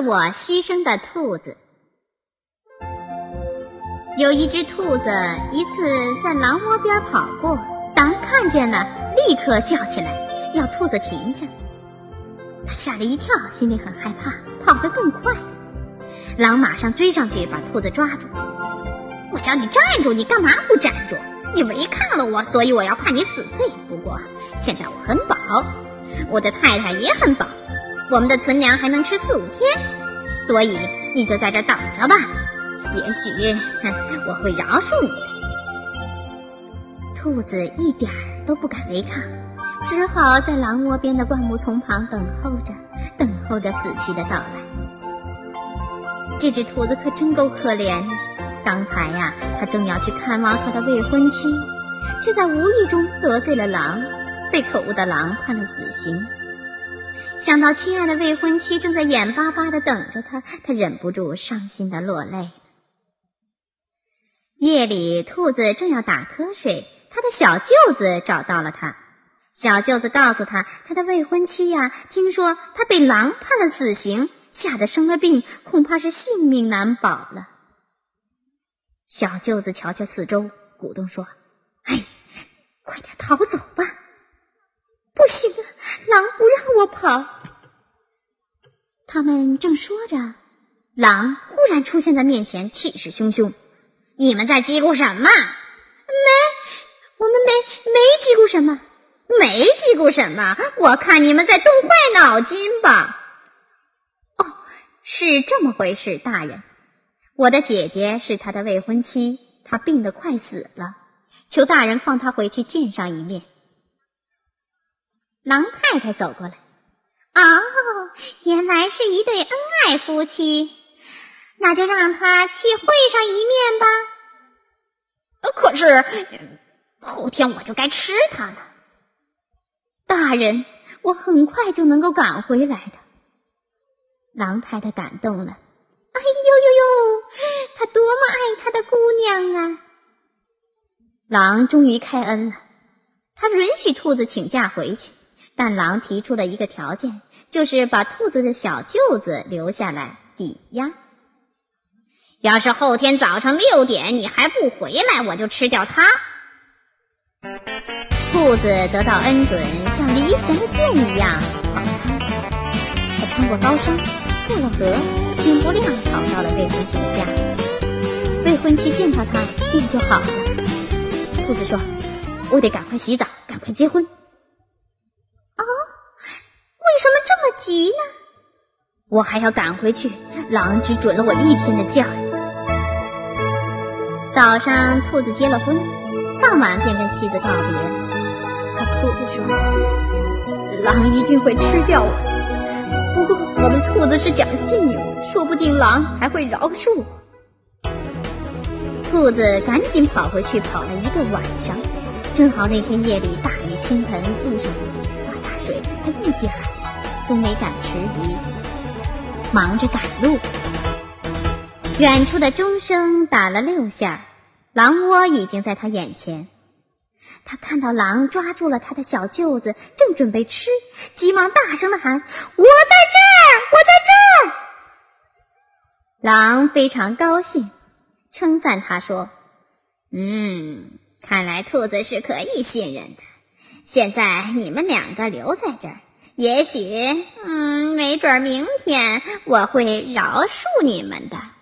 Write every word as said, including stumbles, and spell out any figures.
我牺牲的兔子。有一只兔子一次在狼窝边跑过，狼看见了，立刻叫起来，要兔子停下。他吓了一跳，心里很害怕，跑得更快。狼马上追上去，把兔子抓住。我叫你站住，你干嘛不站住？你违抗了我，所以我要判你死罪。不过现在我很饱，我的太太也很饱，我们的存粮还能吃四五天，所以你就在这等着吧。也许我会饶恕你的。兔子一点儿都不敢违抗，只好在狼窝边的灌木丛旁等候着，等候着死期的到来。这只兔子可真够可怜的，刚才呀、啊，它正要去看望它的未婚妻，却在无意中得罪了狼，被可恶的狼判了死刑。想到亲爱的未婚妻正在眼巴巴地等着他，他忍不住伤心地落泪。夜里，兔子正要打瞌睡，他的小舅子找到了他。小舅子告诉他，他的未婚妻呀、啊，听说他被狼判了死刑，吓得生了病，恐怕是性命难保了。小舅子瞧瞧四周，鼓动说：“哎，快点逃走吧！”“不行啊，狼不让我跑。”他们正说着，狼忽然出现在面前，气势汹汹。“你们在叽咕什么？”“没，我们没没叽咕什么。”“没叽咕什么？我看你们在动坏脑筋吧。”“哦，是这么回事，大人。我的姐姐是她的未婚妻，她病得快死了，求大人放她回去见上一面。”狼太太走过来。“哦，原来是一对恩爱夫妻，那就让他去会上一面吧。”“可是后天我就该吃它了。”“大人，我很快就能够赶回来的。”狼太太感动了。“哎呦呦呦，他多么爱他的姑娘啊！”狼终于开恩了，他允许兔子请假回去，但狼提出了一个条件，就是把兔子的小舅子留下来抵押。“要是后天早上六点你还不回来，我就吃掉它。”兔子得到恩准，像离弦的箭一样跑开。他穿过高山，过了河，天不亮跑到了未婚妻的家。未婚妻见到他，病就好了。兔子说：“我得赶快洗澡，赶快结婚。”“哦，为什么这么急呢？”“我还要赶回去，狼只准了我一天的假。”早上，兔子结了婚，傍晚便跟妻子告别了。他哭着说：“狼一定会吃掉我的，不过我们兔子是讲信用的，说不定狼还会饶恕我。”兔子赶紧跑回去，跑了一个晚上，正好那天夜里大雨倾盆，路上挂大水，他一点儿都没敢迟疑，忙着赶路。远处的钟声打了六下，狼窝已经在他眼前。他看到狼抓住了他的小舅子，正准备吃，急忙大声地喊：“我在这儿，我在这儿！”狼非常高兴，称赞他说：“嗯，看来兔子是可以信任的。现在你们两个留在这儿，也许，嗯，没准明天我会饶恕你们的。”